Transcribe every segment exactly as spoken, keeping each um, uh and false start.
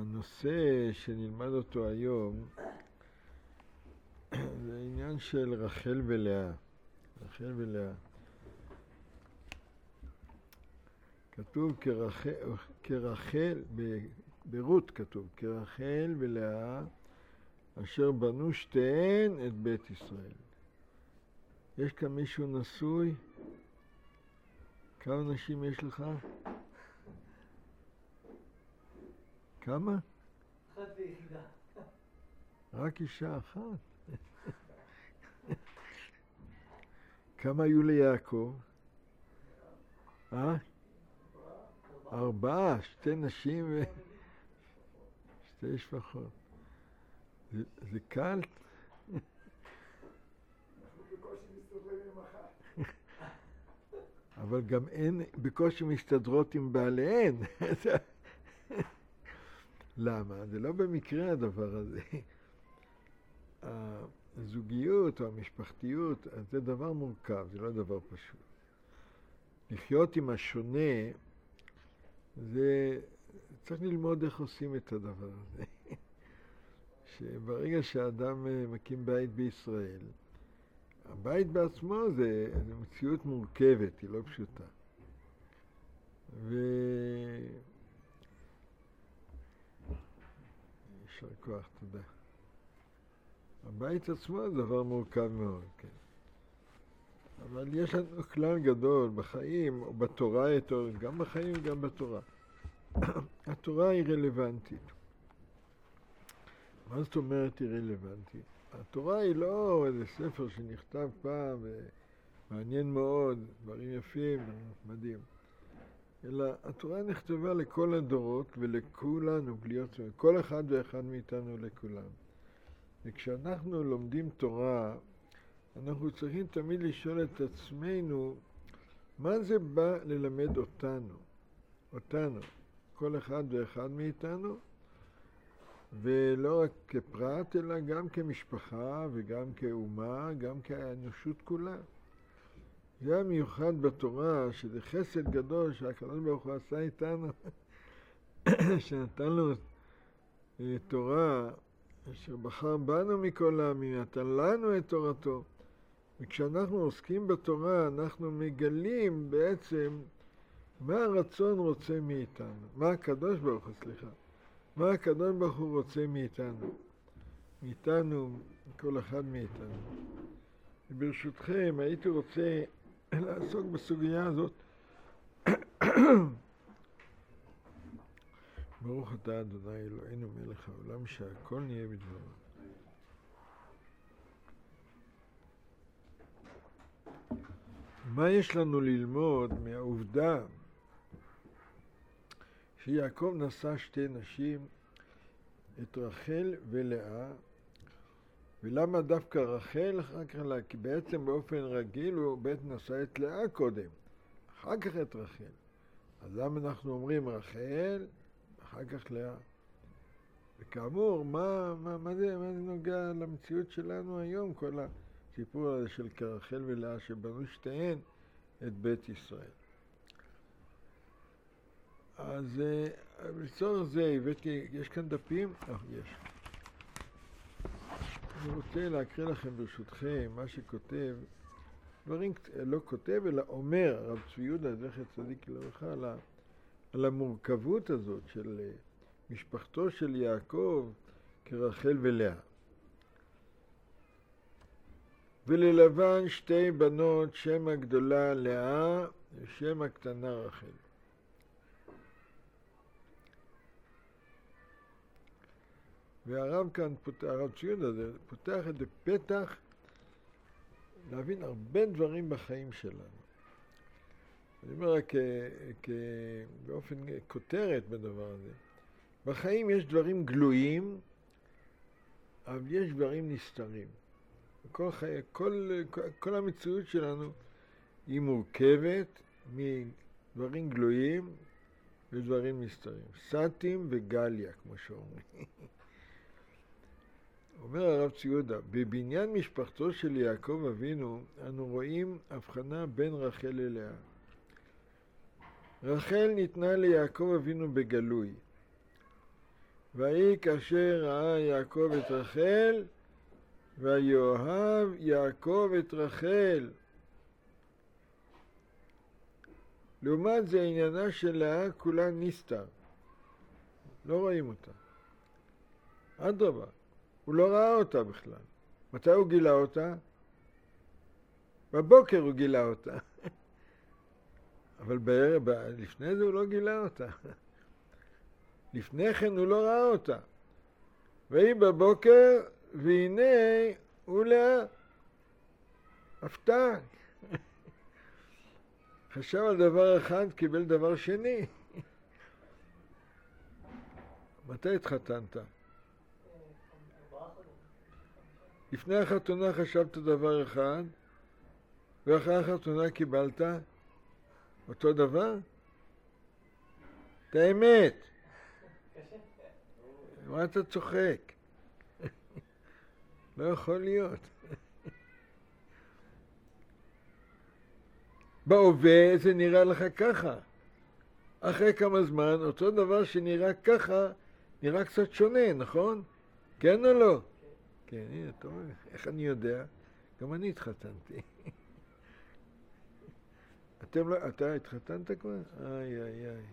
הנושא שנלמד אותו היום זה עניין של רחל ולאה. רחל ולאה. כתוב כרחל, כרחל ברות כתוב, כרחל ולאה אשר בנו שתיהן את בית ישראל. יש כאן מישהו נשוי? כמה נשים יש לך? כמה? אחת ויחידה. רק אישה אחת. כמה היו ליעקב? אה? ארבעה, שתי נשים ושתי שפחות. זה, זה קל? אבל גם אין, בקושי מסתדרות עם בעליהן. למה? זה לא במקרה הדבר הזה. הזוגיות או המשפחתיות, זה דבר מורכב, זה לא דבר פשוט. לחיות עם השונה, זה צריך ללמוד איך עושים את הדבר הזה. שברגע שהאדם מקים בית בישראל, הבית בעצמו זה, זה מציאות מורכבת, היא לא פשוטה. ו... יישר כוח, תודה. הבית עצמו זה דבר מורכב מאוד, כן. אבל יש לנו כלל גדול בחיים, או בתורה, גם בחיים וגם בתורה. התורה היא רלוונטית. מה זאת אומרת היא רלוונטית? התורה היא לא איזה ספר שנכתב פעם ומעניין מאוד, דברים יפים, מדהים. אלא התורה נכתבה לכל הדורות ולכולנו, בלי יוצא, כל אחד ואחד מאיתנו לכולם. וכשאנחנו לומדים תורה, אנחנו צריכים תמיד לשאול את עצמנו, מה זה בא ללמד אותנו? אותנו, כל אחד ואחד מאיתנו, ולא רק כפרט, אלא גם כמשפחה וגם כאומה, גם כאנושות כולה. זה המיוחד בתורה, שזה חסד גדול שהקדוש ברוך הוא עשה איתנו, שנתן לו תורה, אשר בחר בנו מכל העמים, נתן לנו את תורתו. וכשאנחנו עוסקים בתורה, אנחנו מגלים בעצם מה הרצון רוצה מאיתנו. מה הקדוש ברוך הוא, סליחה. מה הקדוש ברוך הוא רוצה מאיתנו. מאיתנו, כל אחד מאיתנו. וברשותכם, הייתי רוצה לעסוק בסוגיה הזאת. ברוך אתה אדוני אלוהינו מלך העולם שהכל נהיה בדברו. מה יש לנו ללמוד מהעובדה שיעקב נשא שתי נשים, את רחל ולאה, ולמה דווקא רחל אחר כך לאה? כי בעצם באופן רגיל הוא בית נשא את לאה קודם, אחר כך את רחל. אז למה אנחנו אומרים רחל, אחר כך לאה? וכאמור, מה, מה, מה, זה, מה זה נוגע למציאות שלנו היום, כל הסיפור הזה של כרחל ולאה שבנו שתיהן את בית ישראל. אז לצורך זה הבאתי, יש כאן דפים? אה, יש. אני רוצה להקריא לכם ברשותכם מה שכותב, דברים לא כותב אלא אומר הרב צבי יהודה זכר צדיק לברכה על, על המורכבות הזאת של משפחתו של יעקב כרחל ולאה. וללבן שתי בנות, שם הגדולה לאה ושם הקטנה רחל. והרב כאן, הרב ציון הזה, פותח את הפתח להבין הרבה דברים בחיים שלנו. אני אומר רק באופן כותרת בדבר הזה. בחיים יש דברים גלויים, אבל יש דברים נסתרים. כל, חי, כל, כל, כל המציאות שלנו היא מורכבת מדברים גלויים ודברים נסתרים. סטים וגליה, כמו שאומרים. אומר הרב ציודה, בבניין משפחתו של יעקב אבינו, אנו רואים הבחנה בין רחל ללאה. רחל ניתנה ליעקב אבינו בגלוי, ויהי כאשר ראה יעקב את רחל, ויאהב יעקב את רחל. לעומת זה עניינה של לאה כולה נסתר. לא רואים אותה. אדרבה, הוא לא ראה אותה בכלל. מתי הוא גילה אותה? בבוקר הוא גילה אותה. אבל בערב, לפני זה הוא לא גילה אותה. לפני כן הוא לא ראה אותה. והיא בבוקר, והנה הוא לאה. הפתעה. חשב על דבר אחד, קיבל דבר שני. מתי התחתנת? לפני החתונה חשבת דבר אחד, ואחרי החתונה קיבלת אותו דבר? את האמת. מה אתה צוחק? לא יכול להיות. בהווה זה נראה לך ככה. אחרי כמה זמן, אותו דבר שנראה ככה, נראה קצת שונה, נכון? כן או לא? כן, הנה, אתה רואה, איך אני יודע? גם אני התחתנתי. אתם לא, אתה התחתנת כבר? איי, איי, איי.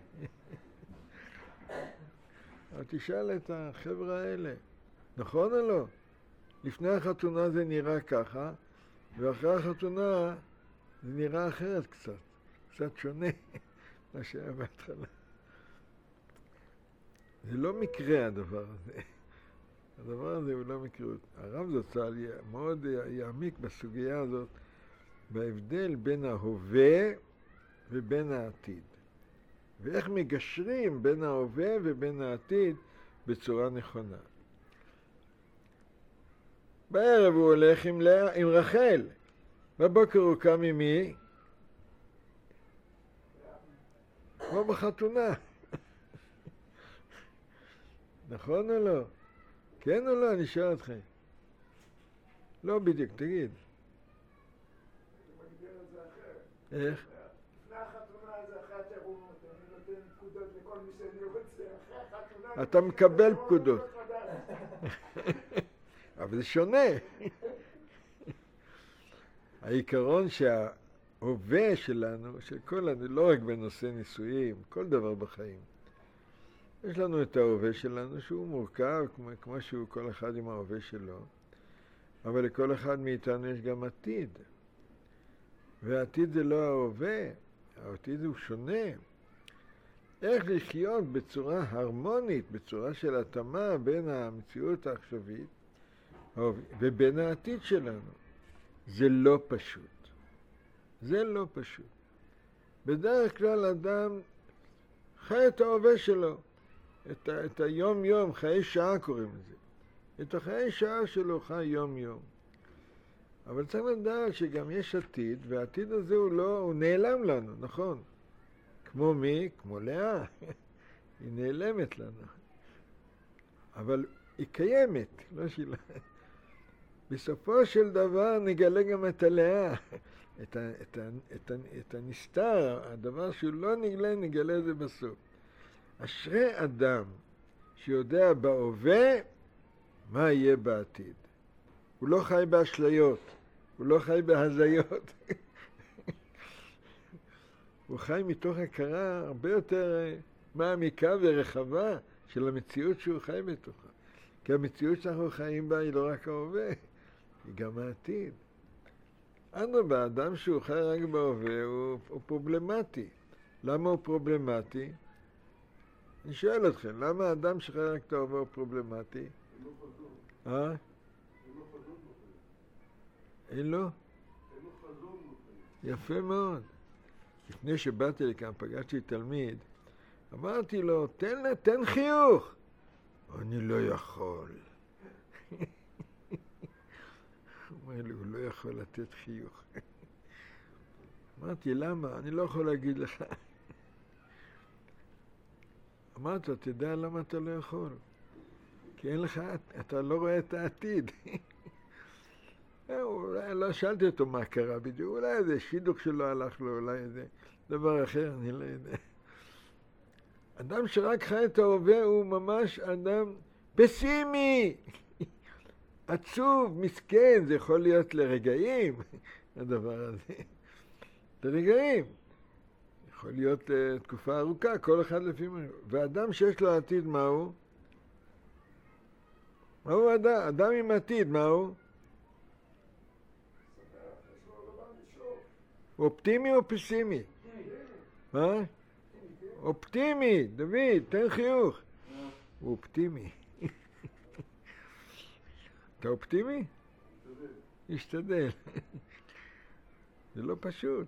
אבל תשאל את החבר'ה האלה, נכון או לא? לפני החתונה זה נראה ככה, ואחרי החתונה זה נראה אחרת קצת, קצת שונה מה שהיה בהתחלה. זה לא מקרה הדבר הזה. הדבר הזה הוא לא מקרה. הרב זצ"ל מאוד יעמיק בסוגיה הזאת, בהבדל בין ההווה ובין העתיד. ואיך מגשרים בין ההווה ובין העתיד בצורה נכונה. בערב הוא הולך עם, לה, עם רחל. בבוקר הוא קם עם מי? כמו בחתונה. נכון או לא? כן או לא? אני שואל אתכם. לא בדיוק, תגיד. איך? לפני החתונה זה אחרי התירונות, אני נותן פקודות לכל מי שאני רוצה, אחרי החתונה... אתה מקבל פקודות. אבל זה שונה. העיקרון שההווה שלנו, של כל, לא רק בנושא נישואים, כל דבר בחיים, יש לנו את ההווה שלנו שהוא מורכב, כמו, כמו שהוא כל אחד עם ההווה שלו, אבל לכל אחד מאיתנו יש גם עתיד. והעתיד זה לא ההווה, העתיד הוא שונה. איך לחיות בצורה הרמונית, בצורה של התאמה בין המציאות העכשווית ובין העתיד שלנו. זה לא פשוט. זה לא פשוט. בדרך כלל אדם חי את ההווה שלו, את, ה- את היום יום, חיי שעה קוראים לזה. את החיי שעה שלו חי יום יום. אבל צריך לדעת שגם יש עתיד, והעתיד הזה הוא לא, הוא נעלם לנו, נכון? כמו מי? כמו לאה. היא נעלמת לנו. אבל היא קיימת, לא שלה. בסופו של דבר נגלה גם את הלאה, את, ה, את, ה, את, ה, את הנסתר, הדבר שהוא לא נגלה, נגלה את זה בסוף. אשרי אדם שיודע בהווה מה יהיה בעתיד. הוא לא חי באשליות, הוא לא חי בהזיות. הוא חי מתוך הכרה הרבה יותר מעמיקה ורחבה של המציאות שהוא חי בתוכה. כי המציאות שאנחנו חיים בה היא לא רק ההווה, היא גם העתיד. אדרבה, האדם שהוא חי רק בהווה הוא, הוא פרובלמטי. למה הוא פרובלמטי? אני שואל אתכם, למה האדם שחי רק את ההווה הוא פרובלמטי? אין לו חזון. אה? אין לו חזון בחיים. אין לו? אין לו חזון בחיים. יפה מאוד. לפני שבאתי לכאן, פגשתי תלמיד, אמרתי לו, תן, תן חיוך. אני לא יכול. הוא אומר לי, הוא לא יכול לתת חיוך. אמרתי, למה? אני לא יכול להגיד לך. אמרתי, אתה יודע למה אתה לא יכול? כי אין לך, אתה לא רואה את העתיד. אולי לא שאלתי אותו מה קרה בדיוק, אולי איזה שידוך שלו הלך לו, אולי איזה דבר אחר, אני לא יודע. אדם שרק חי את ההווה הוא ממש אדם פסימי, עצוב, מסכן. זה יכול להיות לרגעים, הדבר הזה. לרגעים. יכול להיות uh, תקופה ארוכה, כל אחד לפי מה. ואדם שיש לו עתיד, מהו? מהו אדם? אדם עם עתיד, מהו? הוא אופטימי או פסימי? מה? אופטימי, דוד, תן חיוך. הוא אופטימי. אתה אופטימי? השתדל. זה לא פשוט.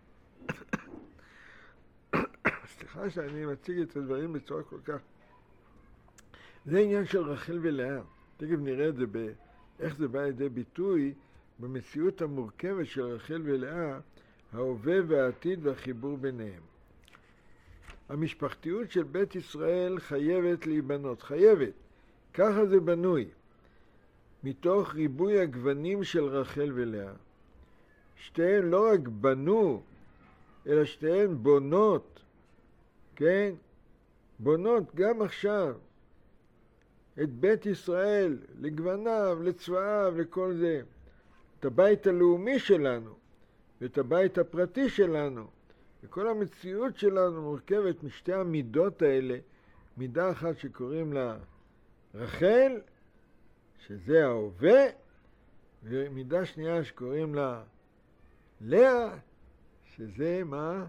סליחה שאני מציג את הדברים בצורה כל כך... זה עניין של רחל ולאה. תכף נראה את זה, ב... איך זה בא לידי ביטוי במציאות המורכבת של רחל ולאה, ההווה והעתיד והחיבור ביניהם. המשפחתיות של בית ישראל חייבת להיבנות, חייבת. ככה זה בנוי. מתוך ריבוי הגוונים של רחל ולאה. שתיהן לא רק בנו, אלא שתיהן בונות, כן? בונות גם עכשיו את בית ישראל, לגווניו, לצבאיו, לכל זה. את הבית הלאומי שלנו, ואת הבית הפרטי שלנו. וכל המציאות שלנו מורכבת משתי המידות האלה, מידה אחת שקוראים לה רחל, שזה ההווה, ומידה שנייה שקוראים לה לאה, שזה מה?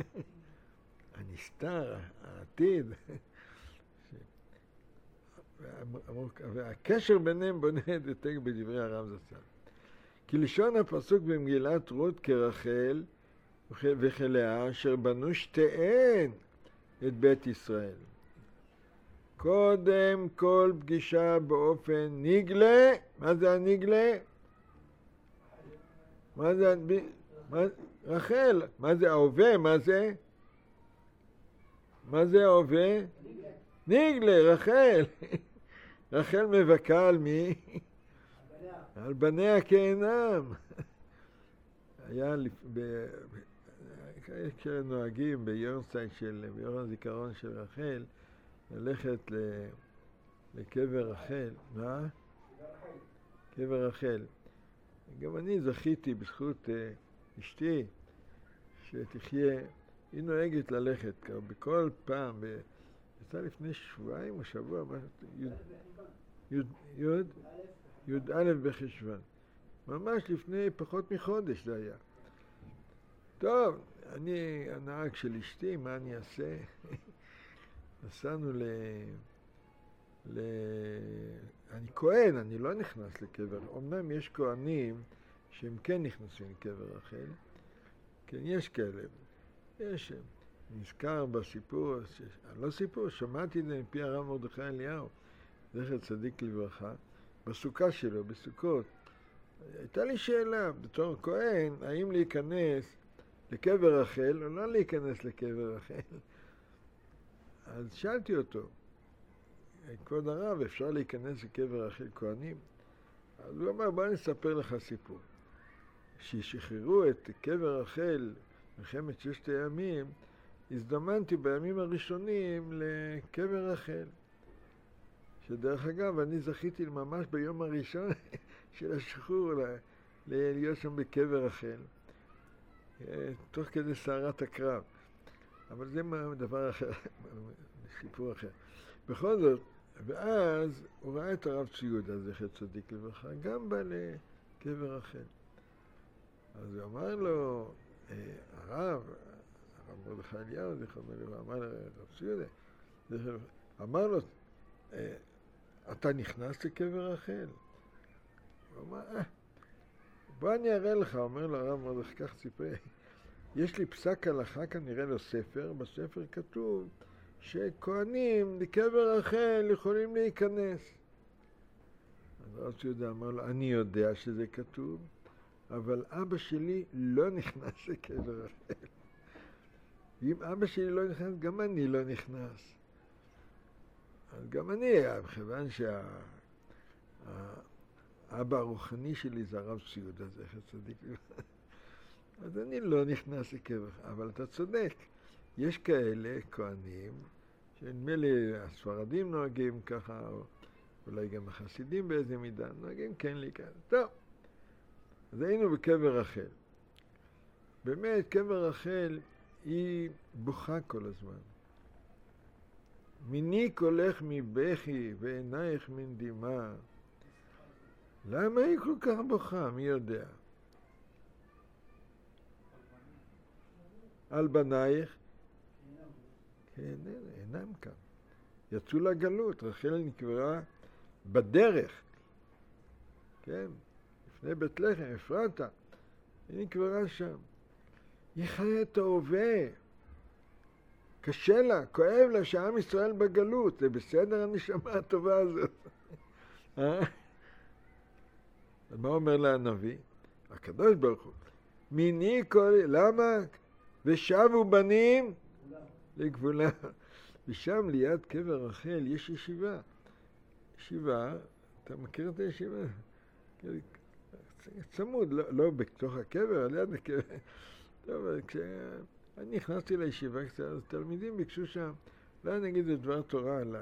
הנסתר, העתיד. והקשר ביניהם בונה את דתק בדברי הרב זצ"ל. כי לשון הפסוק במגילת רות כרחל וכלאה, אשר בנו שתיהן את בית ישראל. קודם כל פגישה באופן נגלה. מה זה הנגלה? מה זה מה, רחל? מה זה ההווה? מה זה? מה זה ההווה? נגלה, רחל. רחל מבכה על מי? על בניה כאינם. היה כשנוהגים ביורצייט של, ביום הזיכרון של רחל, ללכת לקבר רחל. מה? קבר רחל. גם אני זכיתי בזכות אשתי שתחיה, היא נוהגת ללכת בכל פעם, יצא לפני שבועיים או שבוע, י' א' בחשוון. ממש לפני פחות מחודש זה היה. טוב, אני הנהג של אשתי, מה אני אעשה? נסענו ל... ל... אני כהן, אני לא נכנס לקבר. אמנם יש כהנים שהם כן נכנסים לקבר רחל. כן, יש כאלה. יש, נזכר בסיפור, ש... לא סיפור, שמעתי את זה מפי הרב מרדכי אליהו, זכר צדיק לברכה, בסוכה שלו, בסוכות. הייתה לי שאלה, בתור כהן, האם להיכנס לקבר רחל או לא להיכנס לקבר רחל? אז שאלתי אותו, כבוד הרב, אפשר להיכנס לקבר רחל כהנים? אז הוא אמר, בוא נספר לך סיפור. כששחררו את קבר רחל, מלחמת ששת הימים, הזדמנתי בימים הראשונים לקבר רחל. שדרך אגב, אני זכיתי ממש ביום הראשון של השחרור להיות שם בקבר רחל, תוך כדי סערת הקרב. אבל זה דבר אחר, סיפור אחר. בכל זאת, ואז הוא ראה את הרב ציודה, זכר צדיק לברכה, גם בא לקבר רחל. אז הוא אמר לו, הרב, הרב מרדכי אליהו, זכר מלך, אמר לרב ציודה, אמר לו, אתה נכנס לקבר רחל? הוא אמר, אה, בוא אני אראה לך, אומר לו הרב מרדכי, כך סיפר, יש לי פסק הלכה, כנראה לו ספר, בספר כתוב שכהנים לקבר רחל יכולים להיכנס. אז הרב ציודה אמר לו, אני יודע שזה כתוב, אבל אבא שלי לא נכנס לקבר רחל. ואם אבא שלי לא נכנס, גם אני לא נכנס. אז גם אני, מכיוון שהאבא הרוחני שלי זה הרב ציודה, זכר צדיק לברכה. אז אני לא נכנס לקבר, אבל אתה צודק. יש כאלה כהנים שנדמה לי הספרדים נוהגים ככה, או אולי גם החסידים באיזה מידה, נוהגים כן להיכנס. טוב, אז היינו בקבר רחל. באמת, קבר רחל היא בוכה כל הזמן. מיני קולך מבכי ועינייך מן דמעה. למה היא כל כך בוכה? מי יודע? על בנייך? כן, אינם כאן. יצאו לגלות, רחל נקברה בדרך. כן, לפני בית לחם, אפרתה. היא נקברה שם. היא חיה את ההווה. קשה לה, כואב לה שעם ישראל בגלות. זה בסדר הנשמה הטובה הזאת. אה? מה אומר לה הנביא? הקדוש ברוך הוא. מיני כל... למה? ושבו בנים לגבולה. ושם ליד קבר רחל יש ישיבה. ישיבה, אתה מכיר את הישיבה? צמוד, לא, לא בתוך הקבר, על יד הקבר. טוב, כשאני נכנסתי לישיבה קצת, אז תלמידים ביקשו שם, לא נגיד את דבר תורה על ה...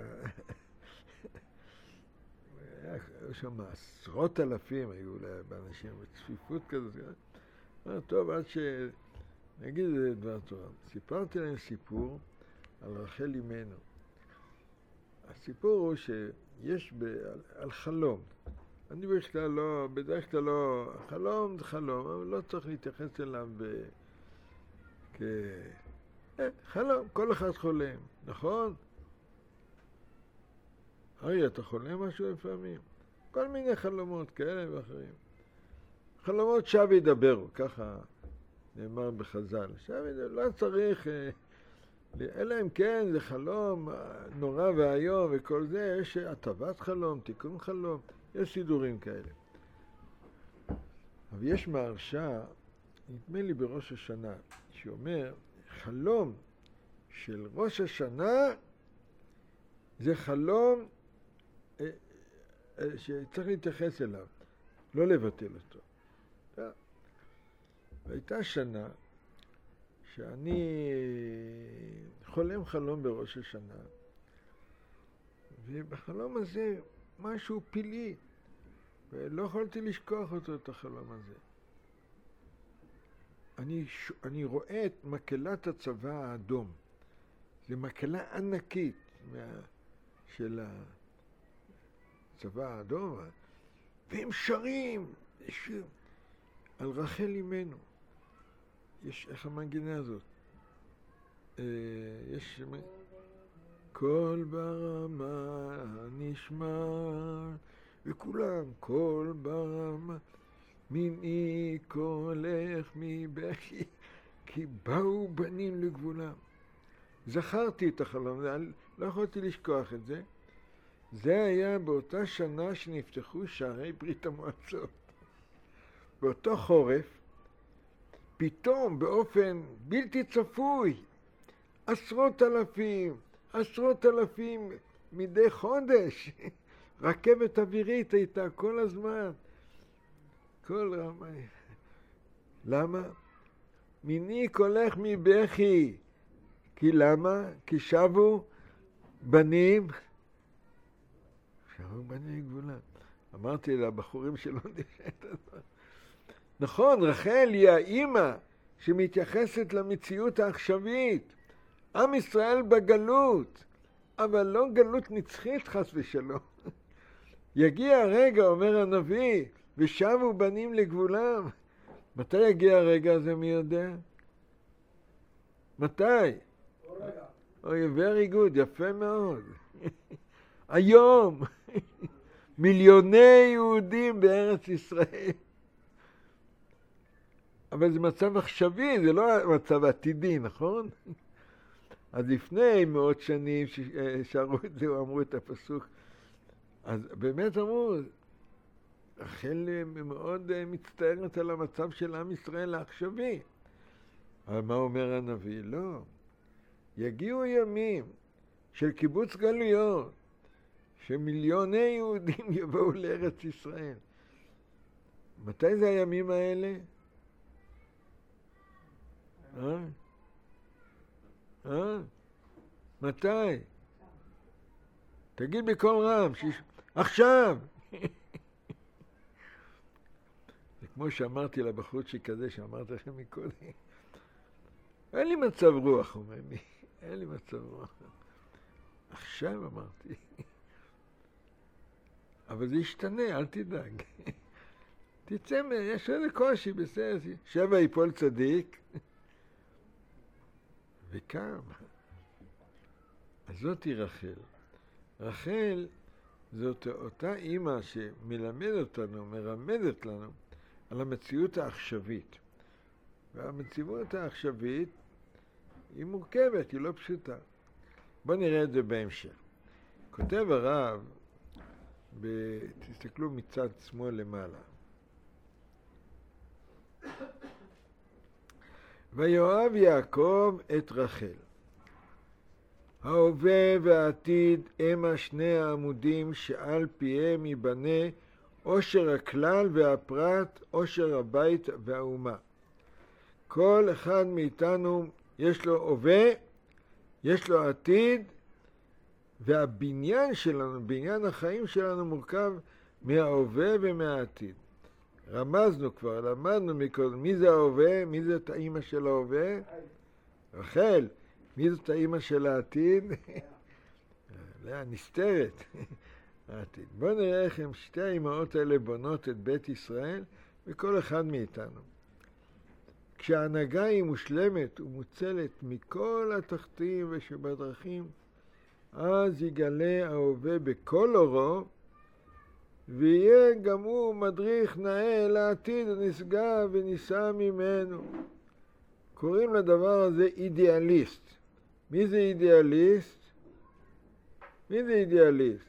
היו שם עשרות אלפים, היו באנשים בצפיפות כזאת. אמר, טוב, עד שנגיד את דבר תורה. סיפרתי להם סיפור על רחל אמנו. הסיפור הוא שיש ב... על, על חלום. אני בדרך כלל לא, בדרך כלל לא, חלום זה חלום, אבל לא צריך להתייחס אליו ב... כ... אה, חלום, כל אחד חולם, נכון? הרי אתה חולם משהו לפעמים? כל מיני חלומות כאלה ואחרים. חלומות שב ידברו, ככה נאמר בחז"ל. שב ידברו, לא צריך, אלא אם כן זה חלום נורא והיום וכל זה, יש הטבת חלום, תיקון חלום, יש סידורים כאלה. אבל יש מהרש"א, נדמה לי בראש השנה, שאומר, חלום של ראש השנה זה חלום שצריך להתייחס אליו, לא לבטל אותו. והייתה שנה שאני חולם חלום בראש השנה, ובחלום הזה משהו פילי, ולא יכולתי לשכוח אותו, את החלום הזה. אני, אני רואה את מקהלת הצבא האדום. זו מקהלה ענקית מה, של הצבא האדום, והם שרים שיר, על רחל אמנו. יש, איך המנגינה הזאת? אה, יש... כל ברמה נשמע, וכולם, כל ברמה, מיני קולך מבכי, כי באו בנים לגבולם. זכרתי את החלום, לא יכולתי לשכוח את זה. זה היה באותה שנה שנפתחו שערי ברית המועצות. באותו חורף, פתאום באופן בלתי צפוי, עשרות אלפים, עשרות אלפים מדי חודש, רכבת אווירית הייתה כל הזמן. כל רמה. למה? מיני קולך מבכי. כי למה? כי שבו בנים. שבו בנים גבולה. אמרתי לבחורים שלא נשארת. נכון, רחל היא האימא שמתייחסת למציאות העכשווית. עם ישראל בגלות, אבל לא גלות נצחית חס ושלום. יגיע הרגע, אומר הנביא, ושבו בנים לגבולם. מתי יגיע הרגע הזה, מי יודע? מתי? אוי, very good, יפה מאוד. היום, מיליוני יהודים בארץ ישראל. אבל זה מצב עכשווי, זה לא מצב עתידי, נכון? אז לפני מאות שנים ששרו את זה, אמרו את הפסוק. אז באמת אמרו, רחל מאוד מצטערת על המצב של עם ישראל העכשווי. אבל מה אומר הנביא? לא. יגיעו ימים של קיבוץ גלויות, שמיליוני יהודים יבואו לארץ ישראל. מתי זה הימים האלה? אה? אה? מתי? תגיד בקול רם, שיש... עכשיו! זה כמו שאמרתי לבחורצ'יק כזה, שאמרתי לכם מקודם, אין לי מצב רוח, אומר לי, אין לי מצב רוח. עכשיו אמרתי. אבל זה ישתנה, אל תדאג. תצא, יש איזה קושי, בסדר, שבע יפול צדיק, וקם. אז זאת היא רחל. רחל זאת אותה אימא שמלמדת אותנו, מרמדת לנו, על המציאות העכשווית. והמציאות העכשווית היא מורכבת, היא לא פשוטה. בואו נראה את זה בהמשך. כותב הרב, ב... תסתכלו מצד שמאל למעלה. ויואב יעקב את רחל. ההווה והעתיד הם השני העמודים שעל פיהם ייבנה עושר הכלל והפרט, עושר הבית והאומה. כל אחד מאיתנו יש לו הווה, יש לו עתיד, והבניין שלנו, בניין החיים שלנו מורכב מההווה ומהעתיד. רמזנו כבר, למדנו מקודם, מי זה ההווה, מי זאת האמא של ההווה? רחל. מי זאת האמא של העתיד? לאה, נסתרת. העתיד. בואו נראה איך הם שתי האמהות האלה בונות את בית ישראל, וכל אחד מאיתנו. כשההנהגה היא מושלמת ומוצלת מכל התחתים ושבדרכים, אז יגלה ההווה בכל אורו, ויהיה גם הוא מדריך נאה לעתיד הנשגב ונישא ממנו. קוראים לדבר הזה אידיאליסט. מי זה אידיאליסט? מי זה אידיאליסט?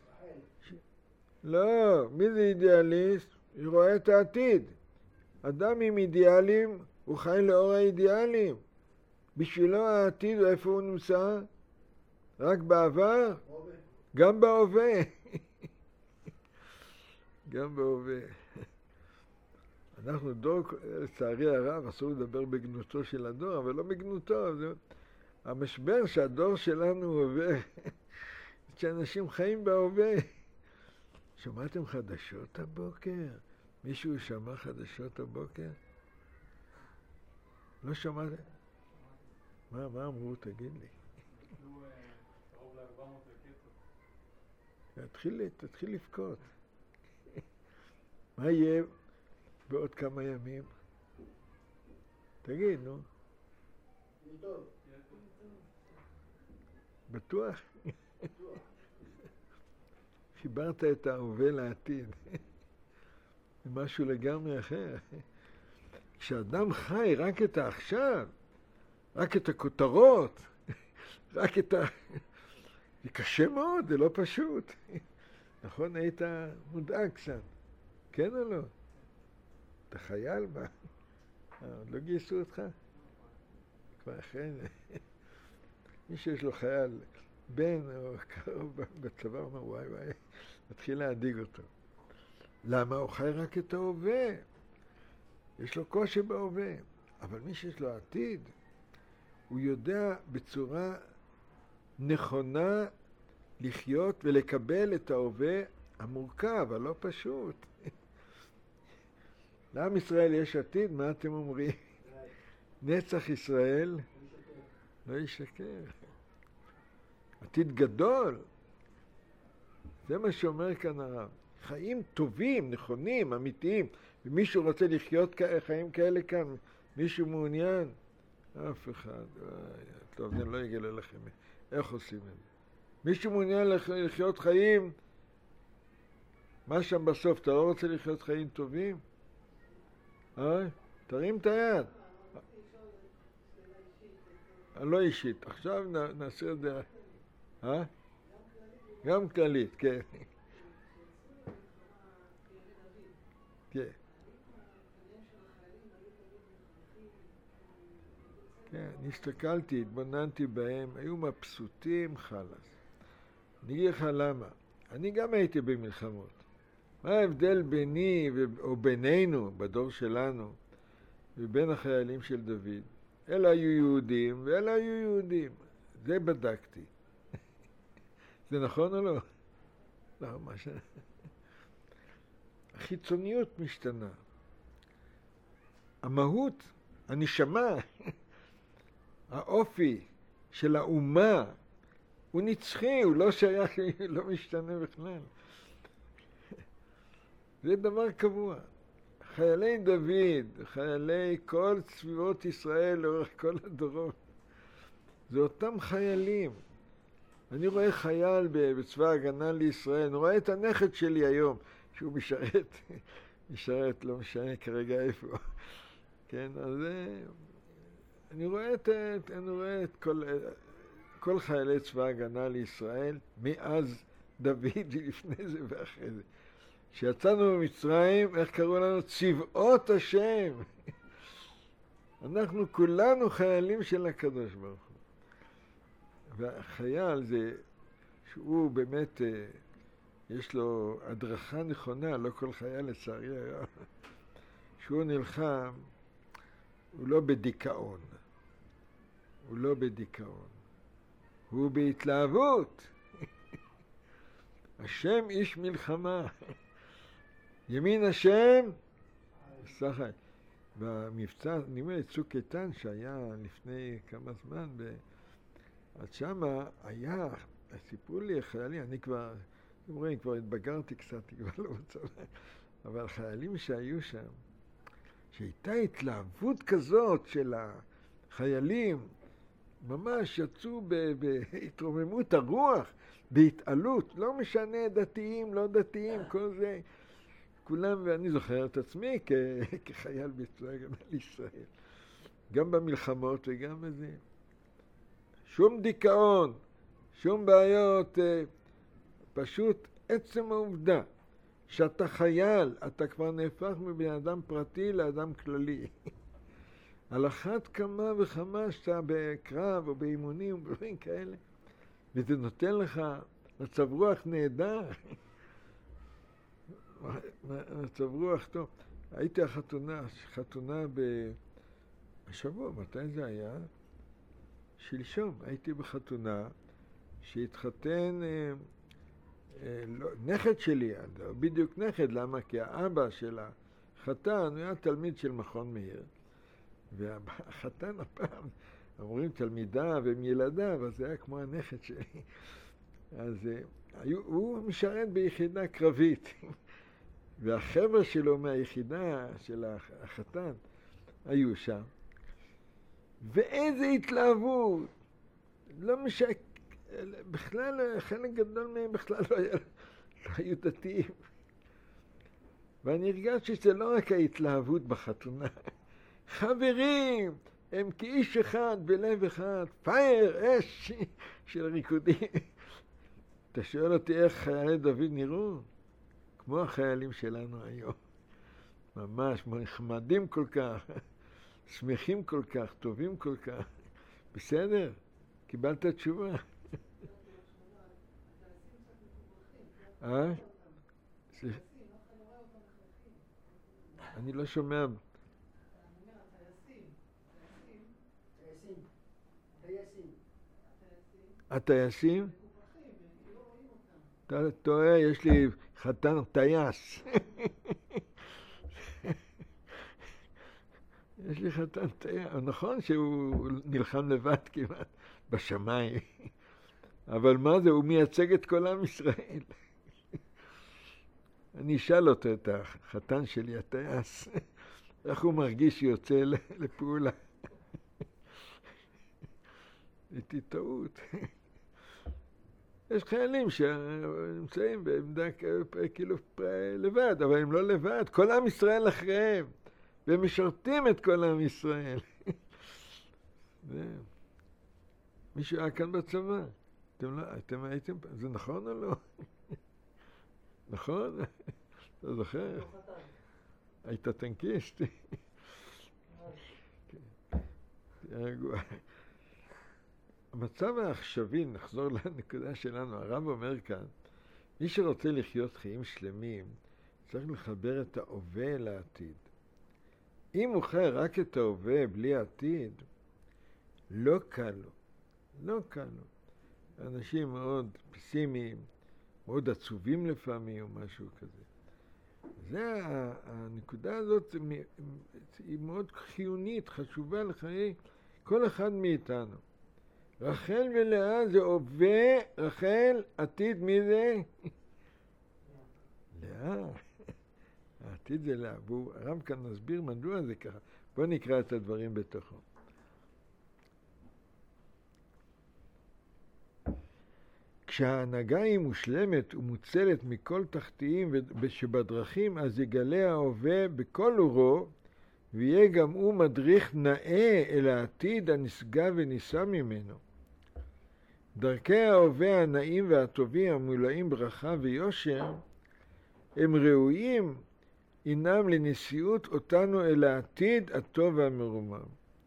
לא, מי זה אידיאליסט? הוא רואה את העתיד. אדם עם אידיאלים, הוא חי לאור האידיאלים. בשבילו העתיד, איפה הוא נמצא? רק בעבר? גם בהווה. גם בהווה. אנחנו דור, לצערי הרב, אסור לדבר בגנותו של הדור, אבל לא בגנותו. זה... המשבר שהדור שלנו עובר, שאנשים חיים בהווה. שמעתם חדשות הבוקר? מישהו שמע חדשות הבוקר? לא שמעתם? מה, מה אמרו? תגיד לי. קרוב ל-ארבע מאות רקטות. תתחיל, תתחיל לבכות. מה יהיה בעוד כמה ימים? תגיד, נו. בטוח? חיברת את ההווה לעתיד. זה משהו לגמרי אחר. כשאדם חי רק את העכשיו, רק את הכותרות, רק את ה... זה קשה מאוד, זה לא פשוט. נכון, היית מודאג קצת. כן או לא? אתה חייל בה? עוד לא גייסו אותך? כבר אחרי זה. מי שיש לו חייל בן או קרוב בצבא, אומר וואי וואי, מתחיל להדיג אותו. למה? הוא חי רק את ההווה. יש לו קושי בהווה. אבל מי שיש לו עתיד, הוא יודע בצורה נכונה לחיות ולקבל את ההווה המורכב, הלא פשוט. לעם ישראל יש עתיד, מה אתם אומרים? נצח ישראל לא ישקר. עתיד גדול. זה מה שאומר כאן הרב. חיים טובים, נכונים, אמיתיים. ומישהו רוצה לחיות חיים כאלה כאן, מישהו מעוניין? אף אחד. טוב, זה לא יגלה לכם. איך עושים את זה? מישהו מעוניין לחיות חיים? מה שם בסוף? אתה לא רוצה לחיות חיים טובים? אה? תרים את היד. לא אישית. עכשיו נעשה את זה. אה? גם כללית, כן. כן. כן, הסתכלתי, התבוננתי בהם, היו מבסוטים חלס. אני אגיד לך למה. אני גם הייתי במלחמות. מה ההבדל ביני או בינינו, בדור שלנו, ובין החיילים של דוד? אלה היו יהודים ואלה היו יהודים. זה בדקתי. זה נכון או לא? לא, מה ש... החיצוניות משתנה. המהות, הנשמה, האופי של האומה, הוא נצחי, הוא לא שייך, הוא לא משתנה בכלל. זה דבר קבוע. חיילי דוד, חיילי כל צבאות ישראל לאורך כל הדורות, זה אותם חיילים. אני רואה חייל בצבא ההגנה לישראל, אני רואה את הנכד שלי היום, שהוא משרת, משרת, לא משנה כרגע איפה. כן, אז אני רואה את, אני רואה את כל, כל חיילי צבא ההגנה לישראל, מאז דוד, לפני זה ואחרי זה. כשיצאנו ממצרים, איך קראו לנו? צבאות השם. אנחנו כולנו חיילים של הקדוש ברוך הוא. והחייל זה, שהוא באמת, יש לו הדרכה נכונה, לא כל חייל לצערי הרב. שהוא נלחם, הוא לא בדיכאון. הוא לא בדיכאון. הוא בהתלהבות. השם איש מלחמה. ימין השם, סחי. במבצע, נראה לי צוק איתן שהיה לפני כמה זמן, עד שמה היה, סיפרו לי חיילים, אני כבר, אתם רואים, כבר התבגרתי קצת, כבר לא בצבא, אבל חיילים שהיו שם, שהייתה התלהבות כזאת של החיילים, ממש יצאו בהתרוממות הרוח, בהתעלות, לא משנה דתיים, לא דתיים, כל זה, כולם, ואני זוכר את עצמי כ- כחייל בצבא ההגנה לישראל, גם במלחמות וגם בזה. שום דיכאון, שום בעיות, פשוט עצם העובדה שאתה חייל, אתה כבר נהפך מבן אדם פרטי לאדם כללי. על אחת כמה וכמה שאתה בקרב או באימונים ודברים כאלה, וזה נותן לך מצב רוח נהדר. מצב רוח טוב. הייתי החתונה, חתונה בשבוע, מתי זה היה? שלשום. הייתי בחתונה שהתחתן אה, אה, לא, נכד שלי, בדיוק נכד, למה? כי האבא של החתן הוא היה תלמיד של מכון מאיר, והחתן הפעם, אומרים תלמידה והם ילדיו, אז זה היה כמו הנכד שלי. אז אה, היו, הוא משרת ביחידה קרבית. והחבר'ה שלו מהיחידה של החתן היו שם. ואיזה התלהבות! לא משנה, בכלל, חלק גדול מהם בכלל לא, היה, לא היו דתיים. ואני הרגשתי שזה לא רק ההתלהבות בחתונה. חברים, הם כאיש אחד בלב אחד, פייר, אש של ריקודים. אתה שואל אותי איך חיילי דוד נראו? כמו החיילים שלנו היום. ממש נחמדים כל כך, שמחים כל כך, טובים כל כך. בסדר? קיבלת תשובה. אה? אני לא שומע. הטייסים? אתה טועה, יש לי חתן טייס. יש לי חתן טייס. נכון שהוא נלחם לבד כמעט בשמיים. אבל מה זה? הוא מייצג את כל עם ישראל. אני אשאל אותו, את החתן שלי, הטייס, איך הוא מרגיש שיוצא לפעולה. הייתי טעות. יש חיילים שנמצאים בעמדה כאילו לבד, אבל הם לא לבד. כל עם ישראל אחריהם, והם משרתים את כל עם ישראל. מישהו היה כאן בצבא. אתם, לא, אתם הייתם, זה נכון או לא? נכון? אתה זוכר? היית טנקיסט? רגוע. המצב העכשווי, נחזור לנקודה שלנו, הרב אומר כאן, מי שרוצה לחיות חיים שלמים, צריך לחבר את ההווה לעתיד. אם הוא חי רק את ההווה בלי עתיד, לא קל לו, לא קל לו. אנשים מאוד פסימיים, מאוד עצובים לפעמים או משהו כזה. זה, הנקודה הזאת היא מאוד חיונית, חשובה לחיי כל אחד מאיתנו. רחל ולאה זה הווה, רחל, עתיד, מי זה? לאה. העתיד זה לאה. הרב כאן מסביר מדוע זה ככה. בואו נקרא את הדברים בתוכו. כשההנהגה היא מושלמת ומוצלת מכל תחתיים שבדרכים, אז יגלה ההווה בכל אורו, ויהיה גם הוא מדריך נאה אל העתיד הנשגב ונישא ממנו. דרכי ההווה הנאים והטובים המולאים ברכה ויושר, הם ראויים אינם לנשיאות אותנו אל העתיד הטוב והמרומם.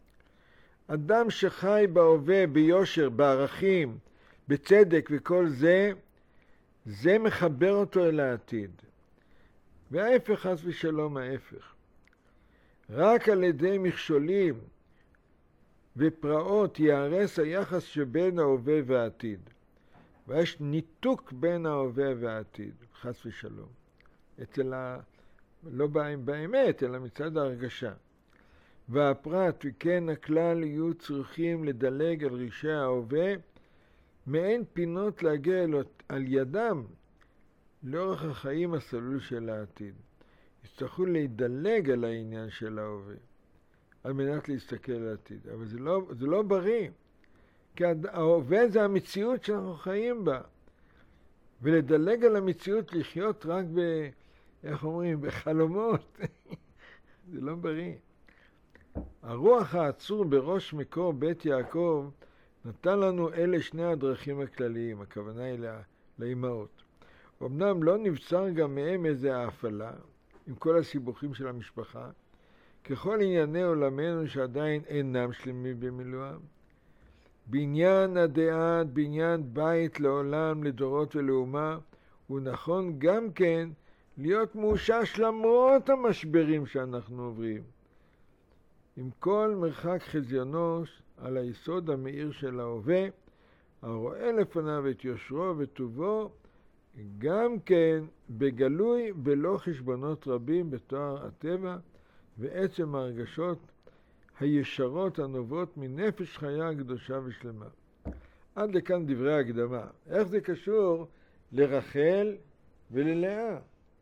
אדם שחי בהווה, ביושר, בערכים, בצדק וכל זה, זה מחבר אותו אל העתיד. וההפך חס ושלום ההפך. רק על ידי מכשולים ופרעות יהרס היחס שבין ההווה והעתיד. ויש ניתוק בין ההווה והעתיד, חס ושלום. אצל ה... לא באמת, אלא מצד ההרגשה. והפרט וכן הכלל יהיו צריכים לדלג על רישי ההווה, מעין פינות להגיע על ידם לאורך החיים הסלול של העתיד. יצטרכו להידלג על העניין של ההווה, על מנת להסתכל על העתיד. אבל זה לא, זה לא בריא, כי ההווה זה המציאות שאנחנו חיים בה. ולדלג על המציאות, לחיות רק ב... איך אומרים? בחלומות. זה לא בריא. הרוח העצור בראש מקור בית יעקב נתן לנו אלה שני הדרכים הכלליים, הכוונה היא לה, לאמהות. אמנם לא נבצר גם מהם איזה ההפעלה, עם כל הסיבוכים של המשפחה, ככל ענייני עולמנו שעדיין אינם שלמים במילואם. בניין הדעת, בניין בית לעולם, לדורות ולאומה, הוא נכון גם כן להיות מאושש למרות המשברים שאנחנו עוברים. עם כל מרחק חזיונו על היסוד המאיר של ההווה, הרואה לפניו את יושרו וטובו, גם כן בגלוי בלא חשבונות רבים בתואר הטבע ועצם ההרגשות הישרות הנובעות מנפש חיה קדושה ושלמה. עד לכאן דברי ההקדמה. איך זה קשור לרחל וללאה?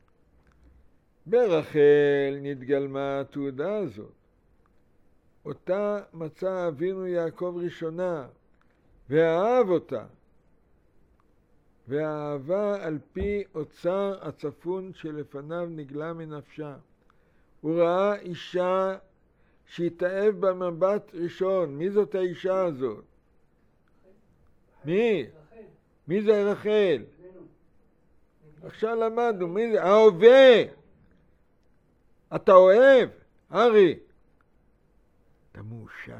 ברחל נתגלמה התעודה הזאת. אותה מצא אבינו יעקב ראשונה, ואהב אותה. והאהבה על פי אוצר הצפון שלפניו נגלה מנפשה. הוא ראה אישה שהתאהב במבט ראשון. מי זאת האישה הזאת? מי? מי זה רחל? עכשיו למדנו, מי זה? ההווה. אתה אוהב? ארי. אתה מאושר.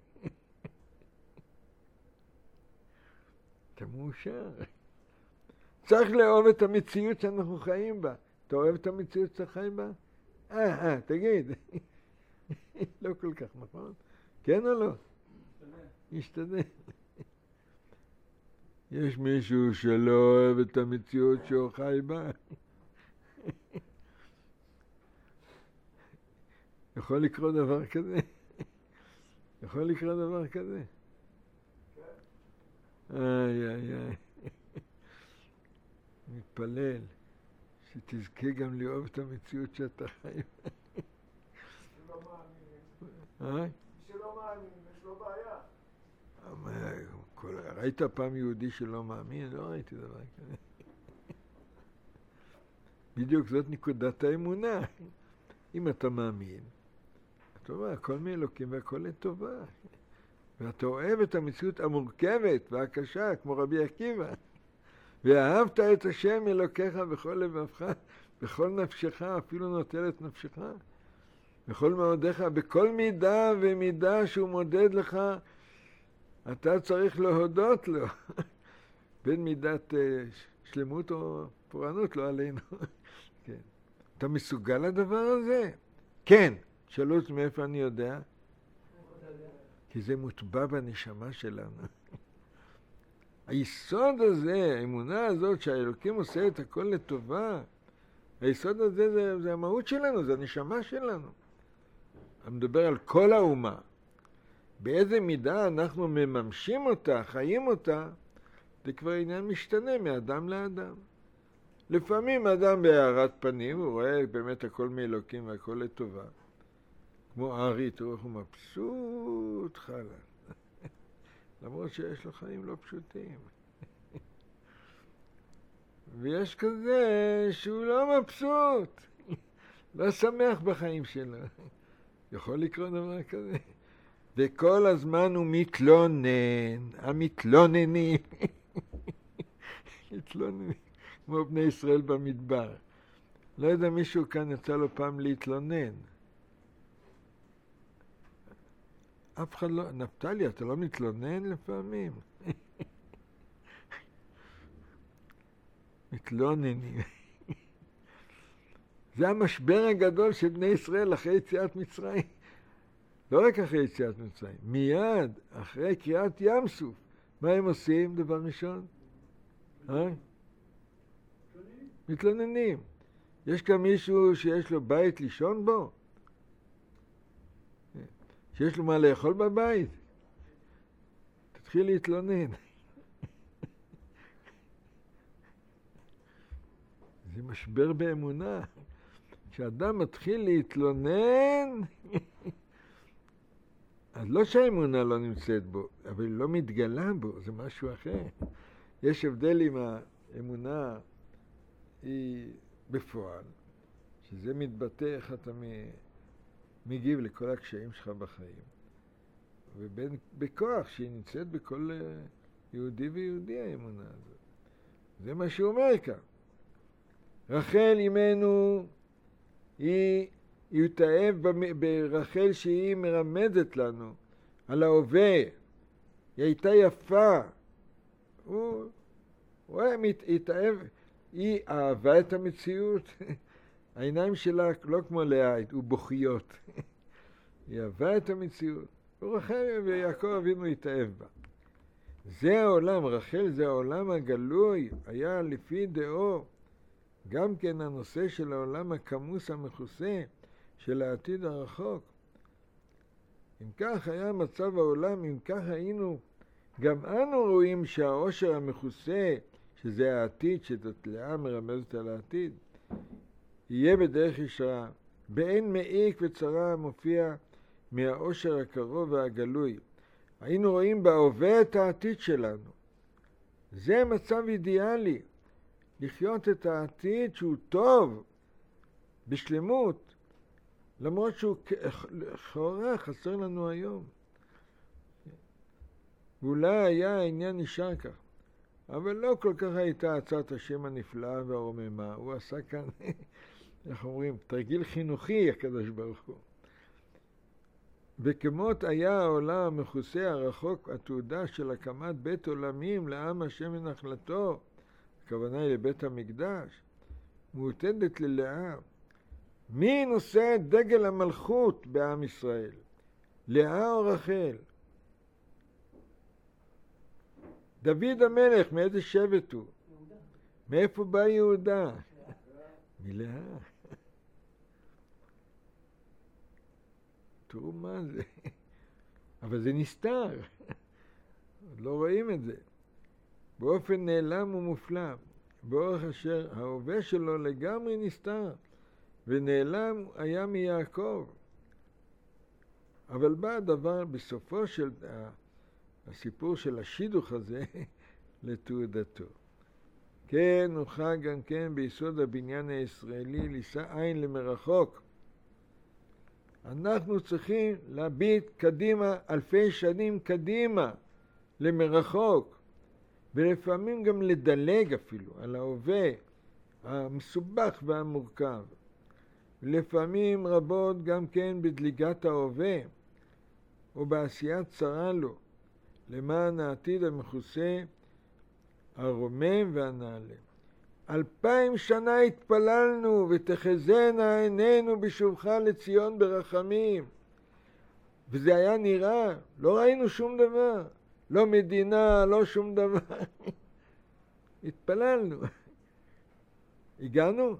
אתה מאושר. צריך לאהוב את המציאות שאנחנו חיים בה. אתה אוהב את המציאות שאתה חיים בה? אה, אה, תגיד. לא כל כך, נכון? כן או לא? משתדל. יש מישהו שלא אוהב את המציאות שהוא חי בה? יכול לקרות דבר כזה? יכול לקרות דבר כזה? איי, איי, איי. מתפלל שתזכה גם לאהוב את המציאות שאתה חי. שלא מאמין. אה? שלא מאמין, יש לו בעיה. ראית פעם יהודי שלא מאמין? לא ראיתי דבר כזה. בדיוק זאת נקודת האמונה. אם אתה מאמין, אתה אומר, הכל מאלוקים והכל לטובה. ואתה אוהב את המציאות המורכבת והקשה, כמו רבי עקיבא. ואהבת את השם אלוקיך בכל לבבך, בכל נפשך, אפילו נוטל את נפשך. בכל מאודיך, בכל מידה ומידה שהוא מודד לך, אתה צריך להודות לו. בין מידת שלמות או פורענות, לא עלינו. כן. אתה מסוגל לדבר הזה? כן. שאלו אותי מאיפה אני יודע? כי זה מוטבע בנשמה שלנו. היסוד הזה, האמונה הזאת שהאלוקים עושה את הכל לטובה, היסוד הזה זה, זה המהות שלנו, זה הנשמה שלנו. אני מדבר על כל האומה. באיזה מידה אנחנו מממשים אותה, חיים אותה, זה כבר עניין משתנה מאדם לאדם. לפעמים אדם בהארת פנים, הוא רואה באמת הכל מאלוקים והכל לטובה. כמו ארי, תראו איך הוא מבסוט חלה. למרות שיש לו חיים לא פשוטים. ויש כזה שהוא לא מבסוט, לא שמח בחיים שלו. יכול לקרות דבר כזה. וכל הזמן הוא מתלונן, המתלוננים. מתלוננים, כמו בני ישראל במדבר. לא יודע, מישהו כאן יצא לו פעם להתלונן. אף אחד לא, נפתלי, אתה לא מתלונן לפעמים? מתלוננים. זה המשבר הגדול של בני ישראל אחרי יציאת מצרים. לא רק אחרי יציאת מצרים, מיד אחרי קריאת ים סוף. מה הם עושים דבר ראשון? אה? מתלוננים. יש כאן מישהו שיש לו בית לישון בו? שיש לו מה לאכול בבית? תתחיל להתלונן. זה משבר באמונה. כשאדם מתחיל להתלונן, אז לא שהאמונה לא נמצאת בו, אבל היא לא מתגלה בו, זה משהו אחר. יש הבדל עם האמונה היא בפועל, שזה מתבטא איך אתה מגיב לכל הקשיים שלך בחיים. ובין בכוח שהיא נמצאת בכל יהודי ויהודי האמונה הזאת. זה מה שהוא אומר כאן. רחל אמנו היא יתאהב ברחל שהיא מרמזת לנו על ההווה. היא הייתה יפה. הוא, הוא התאהב, היא אהבה את המציאות. העיניים שלה לא כמו לאה, הוא בוכיות. היא אהבה את המציאות. ורחל ויעקב אבינו התאהב בה. זה העולם, רחל זה העולם הגלוי, היה לפי דעו. גם כן הנושא של העולם הכמוס המכוסה, של העתיד הרחוק. אם כך היה מצב העולם, אם כך היינו, גם אנו רואים שהעושר המכוסה, שזה העתיד, שזאת לאה מרמזת על העתיד, יהיה בדרך ישרה, באין מעיק וצרה מופיע מהעושר הקרוב והגלוי. היינו רואים בהווה את העתיד שלנו. זה מצב אידיאלי, לחיות את העתיד שהוא טוב, בשלמות, למרות שהוא לכאורה חסר לנו היום. ואולי היה העניין נשאר כך, אבל לא כל כך הייתה הצעת השם הנפלאה והרוממה. הוא עשה כאן, איך אומרים, תרגיל חינוכי הקדוש ברוך הוא. וכמות היה העולם המכוסה הרחוק, התעודה של הקמת בית עולמים לעם השם מנחלתו, הכוונה היא לבית המקדש, מועתדת ללאה. מי נושא את דגל המלכות בעם ישראל? לאה או רחל? דוד המלך, מאיזה שבט הוא? יהודה. מאיפה בא יהודה? מלאה. תראו מה זה. אבל זה נסתר. עוד לא רואים את זה. באופן נעלם ומופלא, באורך אשר ההווה שלו לגמרי נסתר, ונעלם היה מיעקב. אבל בא הדבר בסופו של הסיפור של השידוך הזה לתעודתו. כן, נוכל גם כן ביסוד הבניין הישראלי לישא עין למרחוק. אנחנו צריכים להביט קדימה, אלפי שנים קדימה, למרחוק. ולפעמים גם לדלג אפילו על ההווה המסובך והמורכב. ולפעמים רבות גם כן בדליגת ההווה ובעשיית צרה לו, למען העתיד המכוסה, הרומם והנעלה. אלפיים שנה התפללנו ותחזינה עינינו בשובך לציון ברחמים. וזה היה נראה, לא ראינו שום דבר. לא מדינה, לא שום דבר. התפללנו. הגענו?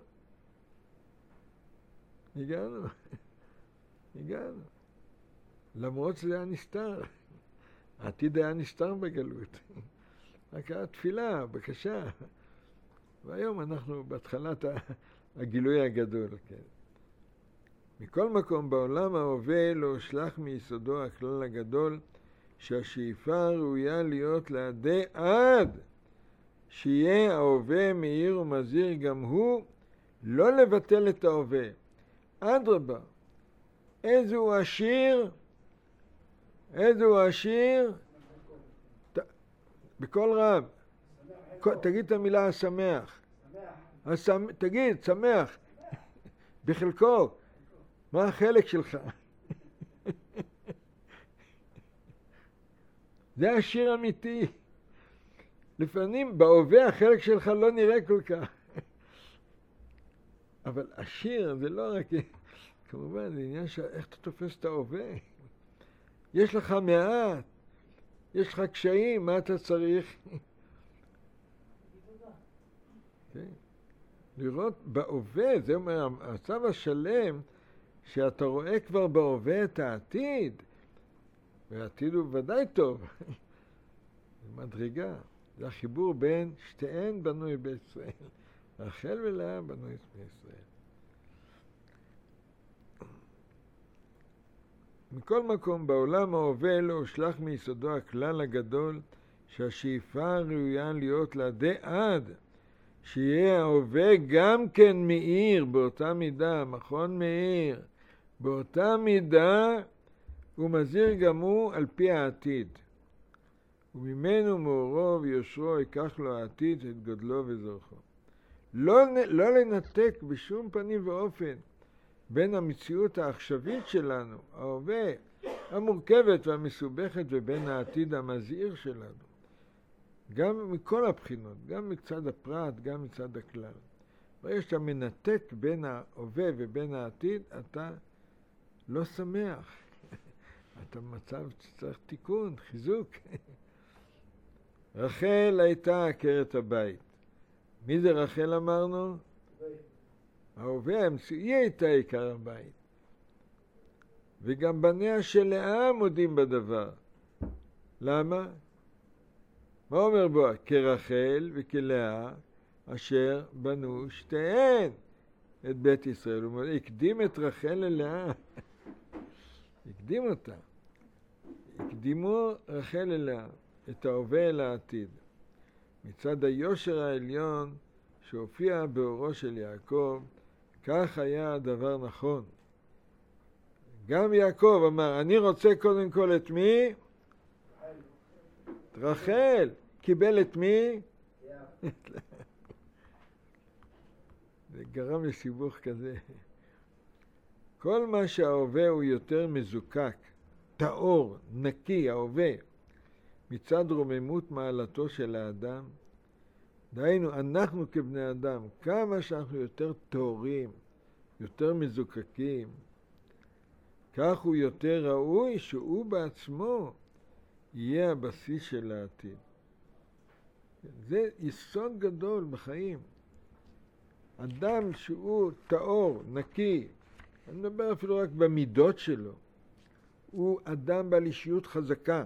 הגענו. הגענו. למרות שזה היה נסתר. העתיד היה נסתר בגלות. רק היה תפילה, בקשה. והיום אנחנו בהתחלת הגילוי הגדול. כן. מכל מקום בעולם ההווה לא הושלך מיסודו הכלל הגדול שהשאיפה ראויה להיות לעדי עד שיהיה ההווה מאיר ומזהיר גם הוא, לא לבטל את ההווה. אדרבה, איזו עשיר, איזו עשיר, ת, בכל רב, תגיד את המילה השמח. השמח. תגיד, שמח, בחלקו. מה החלק שלך? זה השיר אמיתי. לפעמים בהווה החלק שלך לא נראה כל כך. אבל השיר זה לא רק, כמובן, זה עניין של איך אתה תופס את ההווה. יש לך מעט, יש לך קשיים, מה אתה צריך? כן. לראות בהווה, זה אומר, המצב השלם, שאתה רואה כבר בהווה את העתיד, והעתיד הוא ודאי טוב. זה מדרגה. זה החיבור בין שתיהן בנוי בישראל. רחל ולאה בנוי בישראל. מכל מקום, בעולם ההווה לא הושלך מיסודו הכלל הגדול, שהשאיפה ראויה להיות לעדי עד, שיהיה ההווה גם כן מאיר באותה מידה, מכון מאיר, באותה מידה הוא מזהיר גם הוא על פי העתיד. וממנו מאורו ויושרו ייקח לו העתיד את גודלו וזרחו. לא, לא לנתק בשום פנים ואופן בין המציאות העכשווית שלנו, ההווה, המורכבת והמסובכת, ובין העתיד המזהיר שלנו. גם מכל הבחינות, גם מצד הפרט, גם מצד הכלל. ברגע שאתה מנתק בין ההווה ובין העתיד, אתה לא שמח. אתה במצב שצריך תיקון, חיזוק. רחל הייתה עקרת הבית. מי זה רחל אמרנו? ההווה, היא הייתה עיקר הבית. וגם בניה של לאה מודים בדבר. למה? מה אומר בו? כרחל וכלאה אשר בנו שתיהן את בית ישראל. הוא אומר, הקדים את רחל ללאה. הקדים אותה. הקדימו רחל ללאה, את ההווה אל העתיד. מצד היושר העליון שהופיע באורו של יעקב, כך היה הדבר נכון. גם יעקב אמר, אני רוצה קודם כל את מי? את רחל. קיבל את מי? זה גרם לסיבוך כזה. כל מה שההווה הוא יותר מזוקק, טהור, נקי, ההווה, מצד רוממות מעלתו של האדם. דהיינו, אנחנו כבני אדם, כמה שאנחנו יותר טהורים, יותר מזוקקים, כך הוא יותר ראוי שהוא בעצמו יהיה הבסיס של העתיד. זה יסוד גדול בחיים. אדם שהוא טהור, נקי, אני מדבר אפילו רק במידות שלו, הוא אדם בעל אישיות חזקה,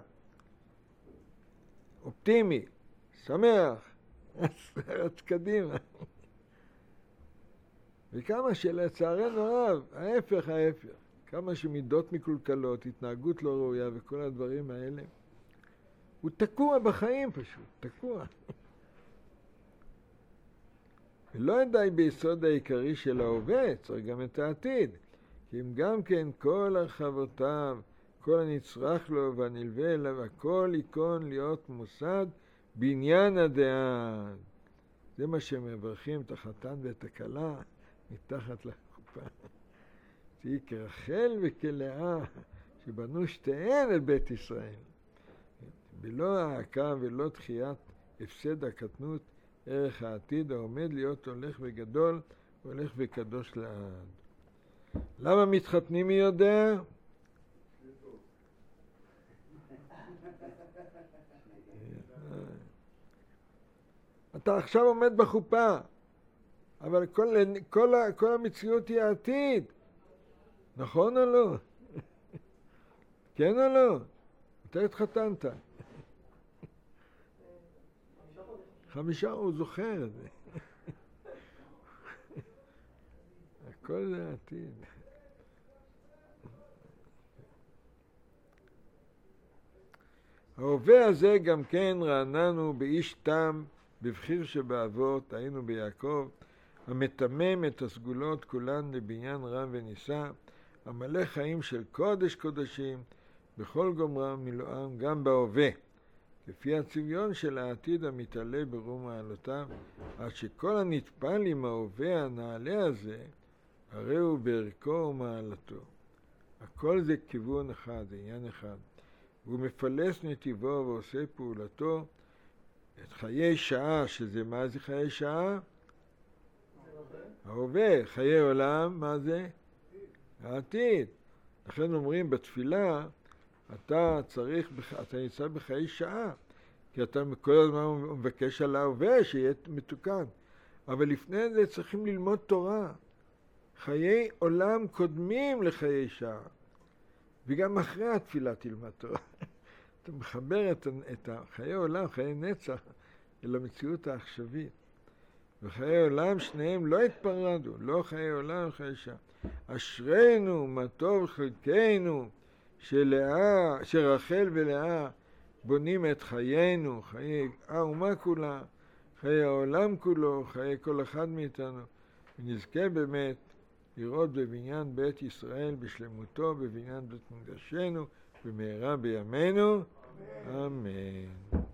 אופטימי, שמח, אז קדימה. וכמה שלצערנו הרב, ההפך ההפך, כמה שמידות מקולקלות, התנהגות לא ראויה וכל הדברים האלה, הוא תקוע בחיים פשוט, תקוע. ולא די ביסוד העיקרי של ההווה, צריך גם את העתיד. כי אם גם כן כל הרחבותיו, כל הנצרך לו והנלווה אליו, הכל ייכון להיות מוסד בעניין הדעת. זה מה שמברכים את החתן ואת הכלה מתחת לחופה. תהי כרחל וכלאה, שבנו שתיהן את בית ישראל. בלא העקה ולא דחיית הפסד הקטנות, ערך העתיד העומד להיות הולך וגדול, הולך וקדוש לעד. למה מתחתנים מי יודע? אתה עכשיו עומד בחופה, אבל כל, כל, כל המציאות היא העתיד. נכון או לא? כן או לא? אתה התחתנת. חמישה, הוא זוכר את זה. הכל זה העתיד. ההווה הזה גם כן רעננו באיש תם, בבחיר שבאבות, היינו ביעקב, המתמם את הסגולות כולן לבניין רם ונישא, המלא חיים של קודש קודשים, בכל גומרם מילואם גם בהווה, לפי הצביון של העתיד המתעלה ברום מעלותיו, עד שכל הנטפל עם ההווה הנעלה הזה, הרי הוא בערכו ומעלתו. הכל זה כיוון אחד, עניין אחד. והוא מפלס נתיבו ועושה פעולתו, את חיי שעה, שזה מה זה חיי שעה? ההווה. חיי עולם, מה זה? העתיד. לכן אומרים בתפילה, אתה צריך, אתה נמצא בחיי שעה, כי אתה כל הזמן מבקש על ההווה שיהיה מתוקן. אבל לפני זה צריכים ללמוד תורה. חיי עולם קודמים לחיי שעה. וגם אחרי התפילה תלמד תורה. אתה מחבר את, את חיי עולם, חיי נצח, אל המציאות העכשווית. וחיי עולם שניהם לא התפרדו, לא חיי עולם וחיי שעה. אשרינו, מה טוב חלקנו, שלאה, שרחל ולאה בונים את חיינו, חיי האומה כולה, חיי העולם כולו, חיי כל אחד מאיתנו. ונזכה באמת לראות בבניין בית ישראל בשלמותו, בבניין בית מקדשנו, במהרה בימינו. אמן. אמן.